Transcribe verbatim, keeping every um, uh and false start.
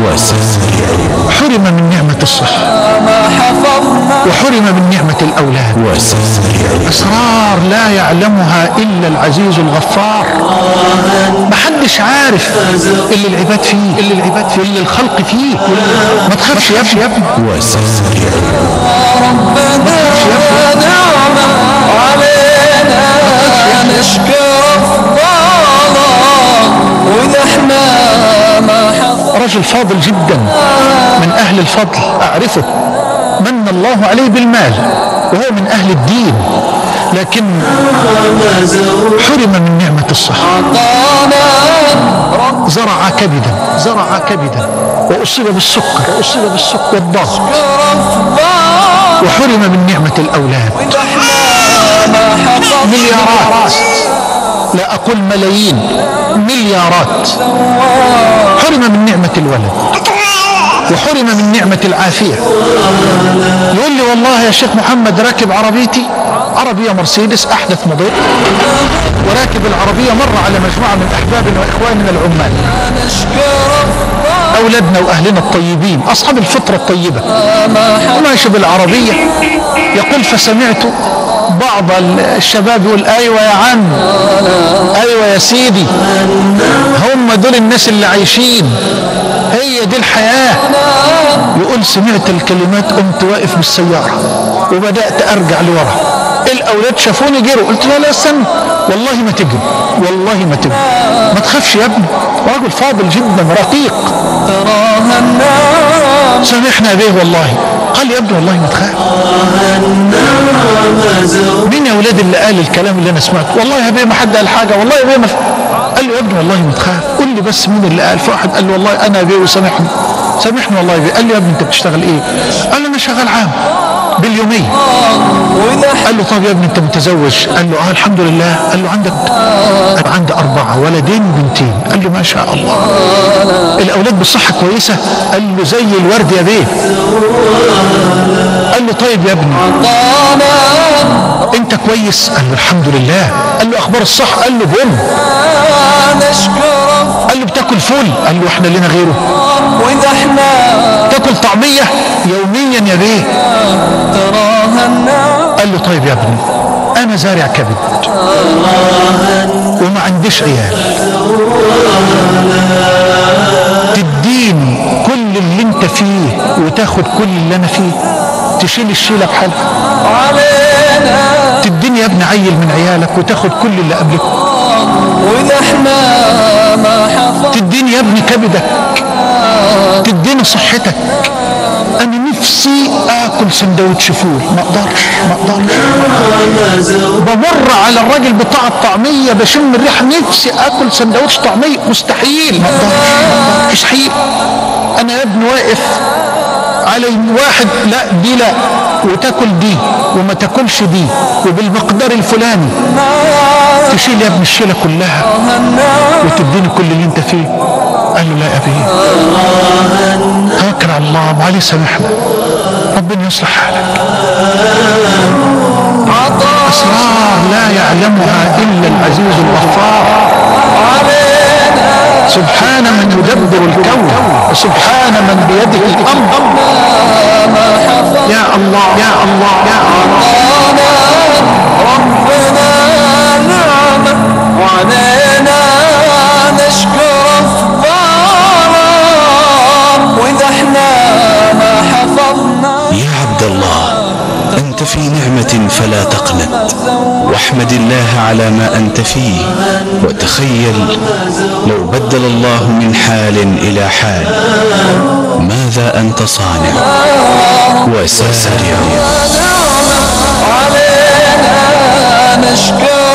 وسارعوا. حرم من نعمة الصحة وحرم من نعمة الأولاد. وسارعوا. أسرار لا يعلمها إلا العزيز الغفار. محدش عارف اللي العباد فيه اللي العباد فيه اللي الخلق فيه. ما تخافش يا ابني يا ابني. وسارعوا. ما تخافش يا ابني. علينا نشكر أفضاله وإذا احنا ما حفظ. رجل فاضل جدا من أهل الفضل أعرفه، من الله عليه بالمال وهو من أهل الدين، لكن حرم من نعمة الصحة. زرع كبدا زرع كبدا وأصيب بالسكر وأصيب بالسكر والضغط، وحرم من نعمة الأولاد. مليارات، لا أقول ملايين، مليارات. حرم من نعمة الولد وحرم من نعمة العافية. يقول لي والله يا شيخ محمد راكب عربيتي عربية مرسيدس أحدث موديل، وراكب العربية مر على مجموعة من أحبابنا وإخواننا العمال، أولادنا وأهلنا الطيبين أصحاب الفطرة الطيبة، وماشي بالعربية. يقول فسمعت بعض الشباب يقول أيوة يا عم، أيوة يا سيدي، هم دول الناس اللي عايشين، هي دي الحياة. يقول سمعت الكلمات قمت واقف بالسيارة وبدأت أرجع لورا. الأولاد شافوني جروا، قلت لا لا استنى، والله ما تجري، والله ما تجري، ما تخافش يا ابني. راجل فاضل جدا رقيق. سامحنا به والله. قال يا ابني والله ما تخاف. مين يا ولاد اللي قال الكلام اللي انا سمعته؟ والله يا بيه ما حد قال حاجه، والله يا بيه ما. قال له يا ابني والله ما تخاف، قول لي بس مين اللي قال. فواحد قال له والله انا يا بيه وسامحني سامحني والله يا بيه. قال له يا ابني انت بتشتغل ايه؟ قال له انا شغال عام باليوميه. قال له طب يا ابني انت متزوج؟ قال له اه الحمد لله. قال له عندك؟ قال عندي اربعه، ولدين وبنتين. قال له ما شاء الله. الاولاد بالصحه كويسه؟ قال له زي الورد يا بيه. قال له طيب يا ابني انت كويس؟ قال له الحمد لله. قال له اخبار الصحه؟ قال له بوم. قال له بتاكل فول؟ قال له احنا لنا غيره. تاكل طعميه يوميا يا بيه؟ قال له طيب يا ابني انا زارع كبد وما عنديش عيال، تديني كل اللي انت فيه وتاخد كل اللي انا فيه؟ تشيل الشيله بحالها؟ تديني يا ابني عيل من عيالك وتاخد كل اللي قبلك؟ تديني يا ابني كبدك، تديني صحتك. انا نفسي اكل سندوتش فول، ما اقدرش ما اقدرش. بمر على الراجل بتاع الطعميه بشم الريحه نفسي اكل سندوتش طعميه، مستحيل ما اقدرش مستحيل. انا يا ابني واقف على واحد لا دي لا وتاكل دي وما تاكلش دي وبالمقدار الفلاني. تشيل يا ابني الشيله كلها وتديني كل اللي انت فيه؟ قال له لا يا ابي توكل على الله، معلش سامحنا، ربنا يصلح حالك. اسرار لا يعلمها الا العزيز الغفار. سبحان من يدبر الكون وسبحان من بيده الامر. يا الله يا الله يا الله. ربنا نعمة وعلينا نشكر أفضاله وإذا احنا ما حفظنا. يا عبد الله أنت في نعمة فلا تقنط، واحمد الله على ما أنت فيه، وتخيل لو بدل الله من حال إلى حال ماذا أنت صانع. وسارع. علينا نشكر